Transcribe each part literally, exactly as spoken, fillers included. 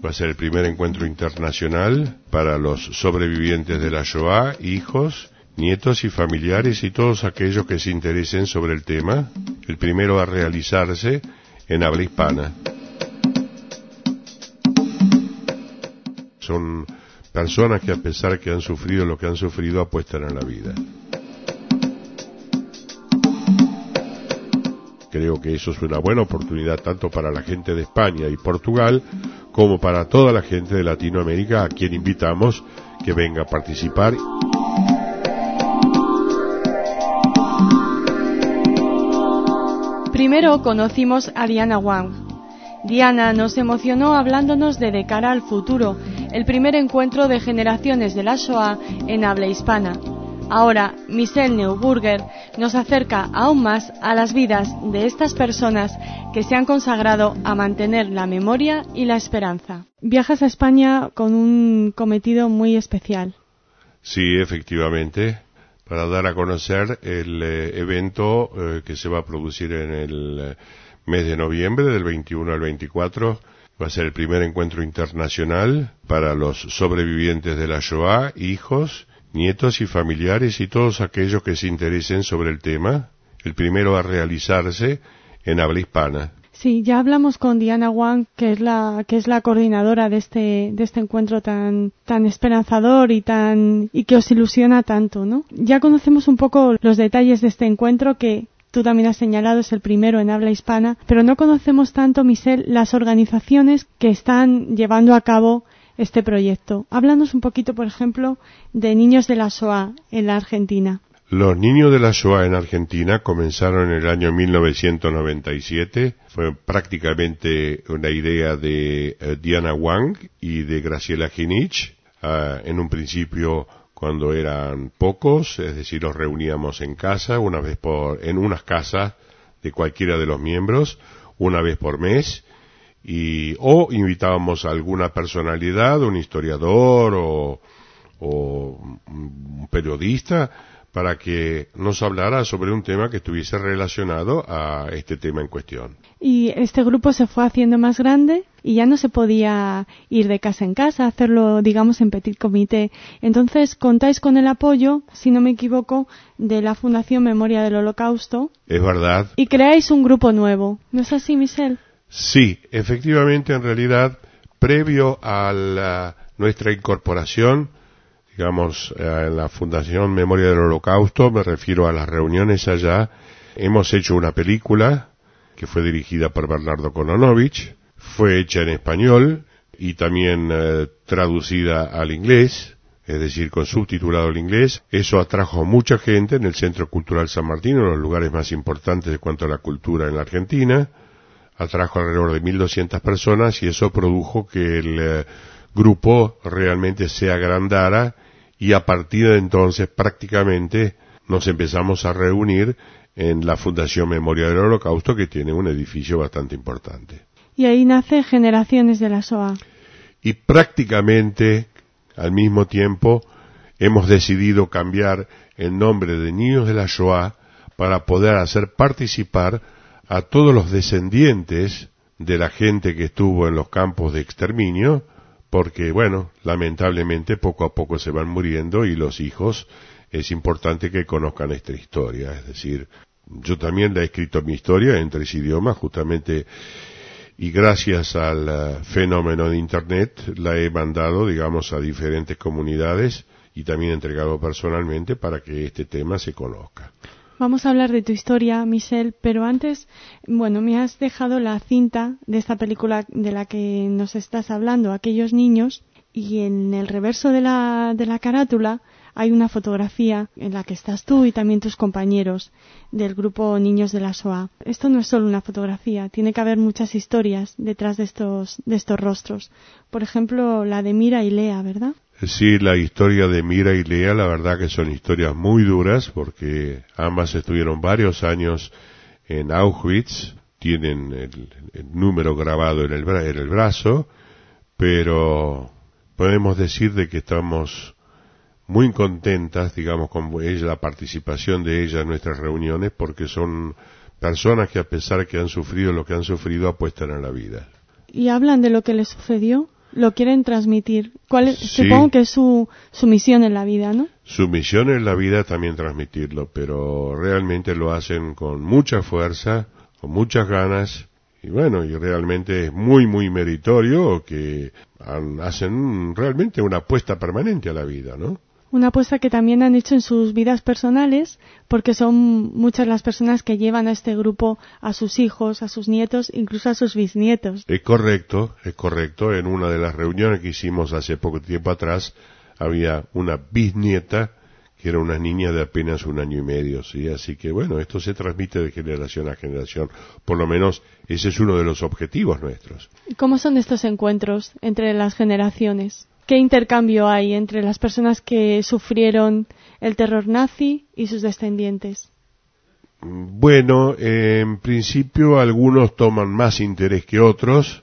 Va a ser el primer encuentro internacional para los sobrevivientes de la Shoah, hijos, nietos y familiares y todos aquellos que se interesen sobre el tema. El primero a realizarse en habla hispana. Son personas que, a pesar que han sufrido lo que han sufrido, apuestan a la vida. Creo que eso es una buena oportunidad tanto para la gente de España y Portugal como para toda la gente de Latinoamérica, a quien invitamos que venga a participar. Primero conocimos a Diana Wang. Diana nos emocionó hablándonos de De cara al futuro, el primer encuentro de generaciones de la Shoah en habla hispana. Ahora, Michelle Neuburger nos acerca aún más a las vidas de estas personas que se han consagrado a mantener la memoria y la esperanza. Viajas a España con un cometido muy especial. Sí, efectivamente, para dar a conocer el eh, evento eh, que se va a producir en el eh, mes de noviembre, del veintiuno al veinticuatro. Va a ser el primer encuentro internacional para los sobrevivientes de la Shoah, hijos, nietos y familiares y todos aquellos que se interesen sobre el tema. El primero a realizarse en habla hispana. Sí, ya hablamos con Diana Wang, que es la que es la coordinadora de este de este encuentro tan tan esperanzador y tan y que os ilusiona tanto, ¿no? Ya conocemos un poco los detalles de este encuentro que tú también has señalado, es el primero en habla hispana, pero no conocemos tanto, Michelle, las organizaciones que están llevando a cabo este proyecto. Háblanos un poquito, por ejemplo, de Niños de la Shoah en la Argentina. Los Niños de la Shoah en Argentina comenzaron en el año mil novecientos noventa y siete. Fue prácticamente una idea de uh, Diana Wang y de Graciela Ginich. Uh, en un principio, cuando eran pocos, es decir, los reuníamos en casa, una vez por, en unas casas de cualquiera de los miembros, una vez por mes, y, o invitábamos a alguna personalidad, un historiador o, o un periodista, para que nos hablara sobre un tema que estuviese relacionado a este tema en cuestión. Y este grupo se fue haciendo más grande y ya no se podía ir de casa en casa, hacerlo, digamos, en petit comité. Entonces, contáis con el apoyo, si no me equivoco, de la Fundación Memoria del Holocausto. Es verdad. Y creáis un grupo nuevo. ¿No es así, Michelle? Sí, efectivamente, en realidad, previo a la, nuestra incorporación, digamos, en la Fundación Memoria del Holocausto, me refiero a las reuniones allá, hemos hecho una película que fue dirigida por Bernardo Kononovich, fue hecha en español y también eh, traducida al inglés, es decir, con subtitulado al inglés. Eso atrajo mucha gente en el Centro Cultural San Martín, uno de los lugares más importantes en cuanto a la cultura en la Argentina. Atrajo alrededor de mil doscientas personas y eso produjo que el eh, grupo realmente se agrandara y a partir de entonces prácticamente nos empezamos a reunir en la Fundación Memoria del Holocausto, que tiene un edificio bastante importante. Y ahí nace Generaciones de la Shoah. Y prácticamente al mismo tiempo hemos decidido cambiar el nombre de Niños de la Shoah para poder hacer participar a todos los descendientes de la gente que estuvo en los campos de exterminio, porque, bueno, lamentablemente poco a poco se van muriendo y los hijos es importante que conozcan esta historia. Es decir, yo también la he escrito mi historia en tres idiomas, justamente, y gracias al uh, fenómeno de Internet la he mandado, digamos, a diferentes comunidades y también entregado personalmente para que este tema se conozca. Vamos a hablar de tu historia, Michelle, pero antes, bueno, me has dejado la cinta de esta película de la que nos estás hablando, Aquellos niños, y en el reverso de la, de la carátula hay una fotografía en la que estás tú y también tus compañeros del grupo Niños de la Shoah. Esto no es solo una fotografía, tiene que haber muchas historias detrás de estos, de estos rostros. Por ejemplo, la de Mira y Lea, ¿verdad? Sí, la historia de Mira y Lea, la verdad que son historias muy duras porque ambas estuvieron varios años en Auschwitz, tienen el, el número grabado en el, bra- en el brazo, pero podemos decir de que estamos muy contentas, digamos, con ella, la participación de ella en nuestras reuniones, porque son personas que, a pesar que han sufrido lo que han sufrido, apuestan a la vida. ¿Y hablan de lo que les sucedió lo quieren transmitir. ¿Cuál es? Sí. Supongo que es su, su misión en la vida, ¿no? Su misión en la vida es también transmitirlo, pero realmente lo hacen con mucha fuerza, con muchas ganas, y bueno, y realmente es muy, muy meritorio que han, hacen realmente una apuesta permanente a la vida, ¿no? Una apuesta que también han hecho en sus vidas personales, porque son muchas las personas que llevan a este grupo a sus hijos, a sus nietos, incluso a sus bisnietos. Es correcto, es correcto. En una de las reuniones que hicimos hace poco tiempo atrás, había una bisnieta que era una niña de apenas un año y medio, ¿sí? Así que bueno, esto se transmite de generación a generación. Por lo menos ese es uno de los objetivos nuestros. ¿Cómo son estos encuentros entre las generaciones? ¿Qué intercambio hay entre las personas que sufrieron el terror nazi y sus descendientes? Bueno, eh, en principio algunos toman más interés que otros,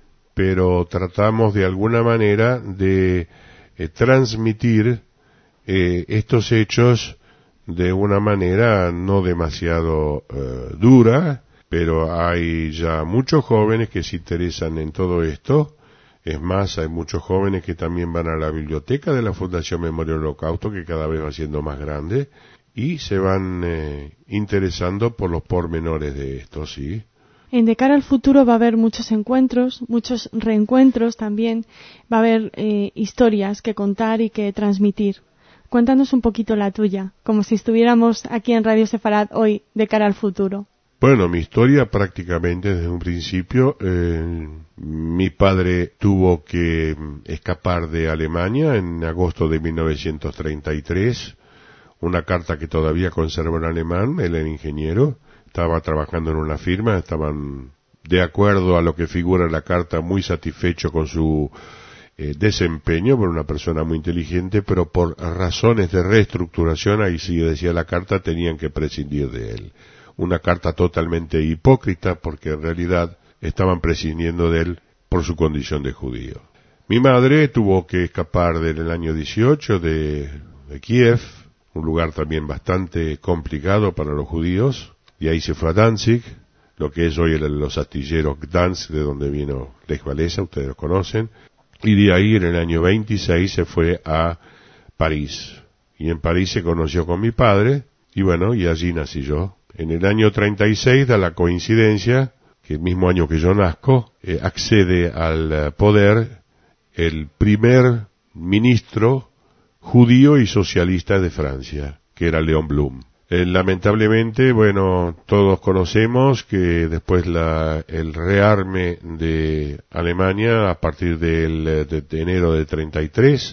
pero tratamos de alguna manera de eh, transmitir eh, estos hechos de una manera no demasiado eh, dura, pero hay ya muchos jóvenes que se interesan en todo esto. Es más, hay muchos jóvenes que también van a la biblioteca de la Fundación Memoria del Holocausto, que cada vez va siendo más grande, y se van eh, interesando por los pormenores de esto, ¿sí? En De cara al futuro va a haber muchos encuentros, muchos reencuentros también, va a haber eh, historias que contar y que transmitir. Cuéntanos un poquito la tuya, como si estuviéramos aquí en Radio Sefarad hoy, De cara al futuro. Bueno, mi historia prácticamente desde un principio, eh, mi padre tuvo que escapar de Alemania en agosto de mil novecientos treinta y tres, una carta que todavía conserva en alemán, él era ingeniero, estaba trabajando en una firma, estaban de acuerdo a lo que figura en la carta muy satisfecho con su eh, desempeño, por una persona muy inteligente, pero por razones de reestructuración, ahí sí decía la carta, tenían que prescindir de él. Una carta totalmente hipócrita porque en realidad estaban prescindiendo de él por su condición de judío. Mi madre tuvo que escapar en el año dieciocho de, de Kiev, un lugar también bastante complicado para los judíos, y ahí se fue a Danzig, lo que es hoy el, los astilleros Gdansk, de donde vino Lech Walesa, ustedes lo conocen, y de ahí en el año veintiséis se fue a París, y en París se conoció con mi padre, y bueno, y allí nací yo. En el año treinta y seis da la coincidencia que el mismo año que yo nazco, eh, accede al uh, poder el primer ministro judío y socialista de Francia, que era Léon Blum. Eh, lamentablemente, bueno, todos conocemos que después la, el rearme de Alemania a partir del, de, de enero de treinta y tres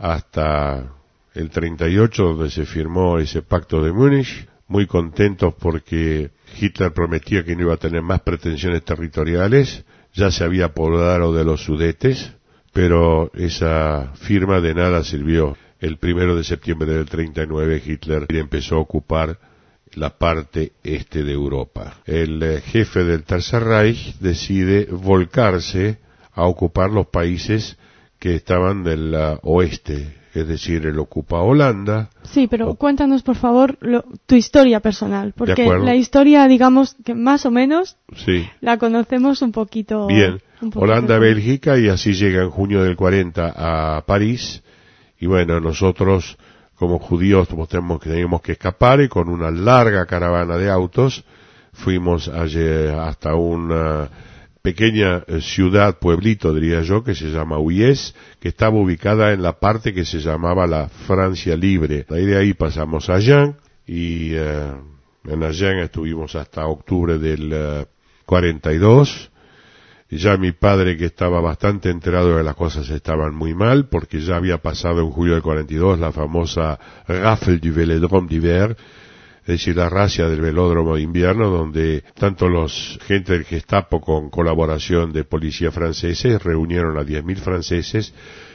hasta el treinta y ocho, donde se firmó ese pacto de Múnich, muy contentos porque Hitler prometía que no iba a tener más pretensiones territoriales, ya se había apoderado de los Sudetes, pero esa firma de nada sirvió. El primero de septiembre del treinta y nueve Hitler empezó a ocupar la parte este de Europa. El eh, jefe del Tercer Reich decide volcarse a ocupar los países que estaban del uh, oeste, es decir, él ocupa Holanda. Sí, pero o... cuéntanos, por favor, lo, tu historia personal, porque la historia, digamos, que más o menos sí. la conocemos un poquito. Bien, un poquito Holanda, mejor. Bélgica, y así llega en junio del cuarenta a París, y bueno, nosotros como judíos tenemos que, teníamos que escapar, y con una larga caravana de autos fuimos allí hasta una pequeña ciudad, pueblito diría yo, que se llama Huyes, que estaba ubicada en la parte que se llamaba la Francia Libre. De ahí, de ahí pasamos a Agen, y uh, en Agen estuvimos hasta octubre del uh, cuarenta y dos. Y ya mi padre, que estaba bastante enterado de que las cosas estaban muy mal, porque ya había pasado en julio del cuarenta y dos la famosa Rafle du Vélodrome d'hiver, es decir, la racia del velódromo de invierno, donde tanto los gente del Gestapo con colaboración de policía franceses reunieron a diez mil franceses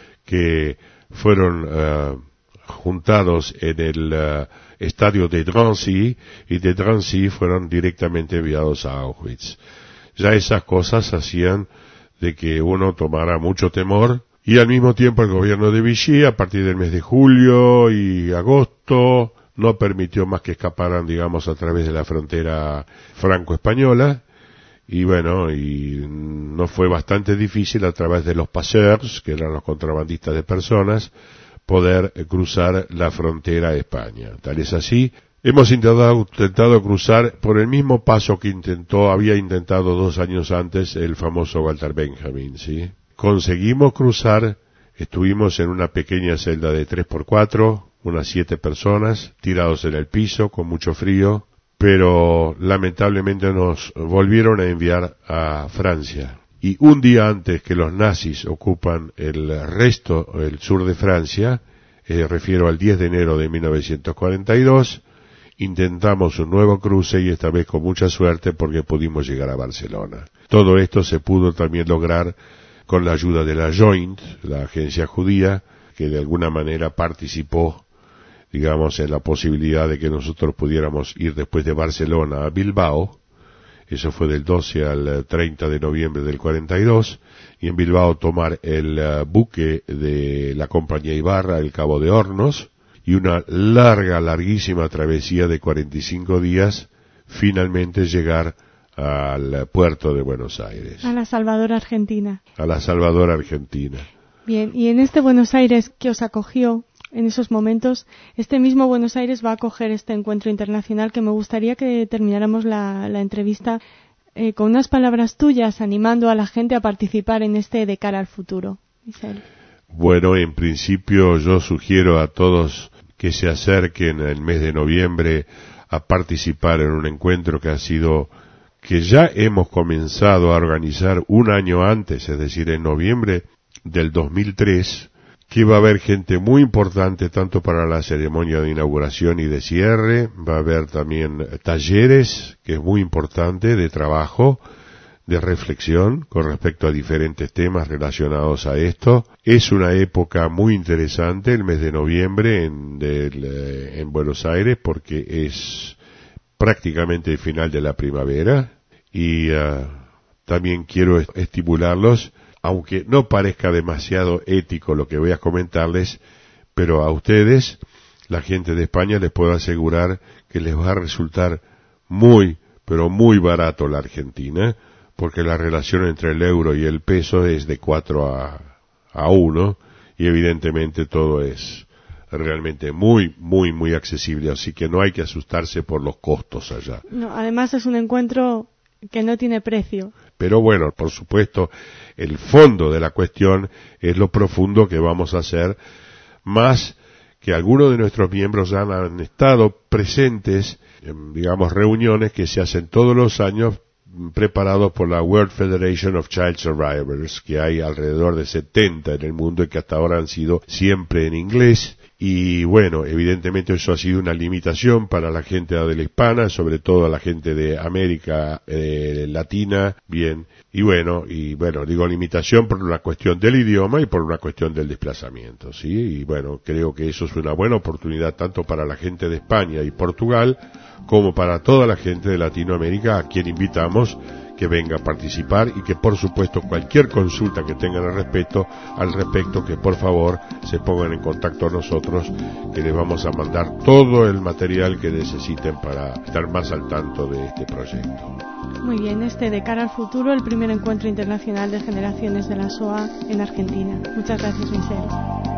que fueron uh, juntados en el uh, estadio de Drancy, y de Drancy fueron directamente enviados a Auschwitz. Ya esas cosas hacían de que uno tomara mucho temor, y al mismo tiempo el gobierno de Vichy, a partir del mes de julio y agosto, no permitió más que escaparan, digamos, a través de la frontera franco-española, y bueno, y nos fue bastante difícil a través de los passeurs, que eran los contrabandistas de personas, poder cruzar la frontera a España. Tal es así, hemos intentado, intentado cruzar por el mismo paso que intentó, había intentado dos años antes el famoso Walter Benjamin, ¿sí? Conseguimos cruzar, estuvimos en una pequeña celda de tres por cuatro, unas siete personas, tirados en el piso, con mucho frío, pero lamentablemente nos volvieron a enviar a Francia. Y un día antes que los nazis ocupan el resto, el sur de Francia, eh, refiero al diez de enero de mil novecientos cuarenta y dos, intentamos un nuevo cruce y esta vez con mucha suerte porque pudimos llegar a Barcelona. Todo esto se pudo también lograr con la ayuda de la Joint, la agencia judía, que de alguna manera participó, digamos, en la posibilidad de que nosotros pudiéramos ir después de Barcelona a Bilbao. Eso fue del doce al treinta de noviembre del cuarenta y dos, y en Bilbao tomar el uh, buque de la compañía Ibarra, el Cabo de Hornos, y una larga, larguísima travesía de cuarenta y cinco días, finalmente llegar al puerto de Buenos Aires. A la Salvador, Argentina. A la Salvador, Argentina. Bien, y en este Buenos Aires que os acogió en esos momentos, este mismo Buenos Aires va a acoger este encuentro internacional, que me gustaría que termináramos la, la entrevista eh, con unas palabras tuyas animando a la gente a participar en este De cara al futuro. Michel. Bueno, en principio yo sugiero a todos que se acerquen el mes de noviembre a participar en un encuentro que ha sido, que ya hemos comenzado a organizar un año antes, es decir, en noviembre del dos mil tres, que va a haber gente muy importante tanto para la ceremonia de inauguración y de cierre, va a haber también talleres, que es muy importante, de trabajo, de reflexión con respecto a diferentes temas relacionados a esto. Es una época muy interesante el mes de noviembre en, del, eh, en Buenos Aires porque es prácticamente el final de la primavera y uh, también quiero estimularlos, aunque no parezca demasiado ético lo que voy a comentarles, pero a ustedes, la gente de España, les puedo asegurar que les va a resultar muy, pero muy barato la Argentina, porque la relación entre el euro y el peso es de cuatro a uno, y evidentemente todo es realmente muy, muy, muy accesible, así que no hay que asustarse por los costos allá. No, además es un encuentro que no tiene precio. Pero bueno, por supuesto, el fondo de la cuestión es lo profundo que vamos a hacer, más que algunos de nuestros miembros han, han estado presentes en, digamos, reuniones que se hacen todos los años preparados por la World Federation of Child Survivors, que hay alrededor de setenta en el mundo y que hasta ahora han sido siempre en inglés. Y bueno, evidentemente eso ha sido una limitación para la gente de habla hispana, sobre todo a la gente de América eh, Latina, bien, y bueno, y bueno, digo limitación por una cuestión del idioma y por una cuestión del desplazamiento, ¿sí? Y bueno, creo que eso es una buena oportunidad tanto para la gente de España y Portugal como para toda la gente de Latinoamérica, a quien invitamos que venga a participar y que por supuesto cualquier consulta que tengan al respecto, al respecto que por favor se pongan en contacto a nosotros, que les vamos a mandar todo el material que necesiten para estar más al tanto de este proyecto. Muy bien, este De cara al futuro, el primer encuentro internacional de generaciones de la S O A en Argentina. Muchas gracias, Michel.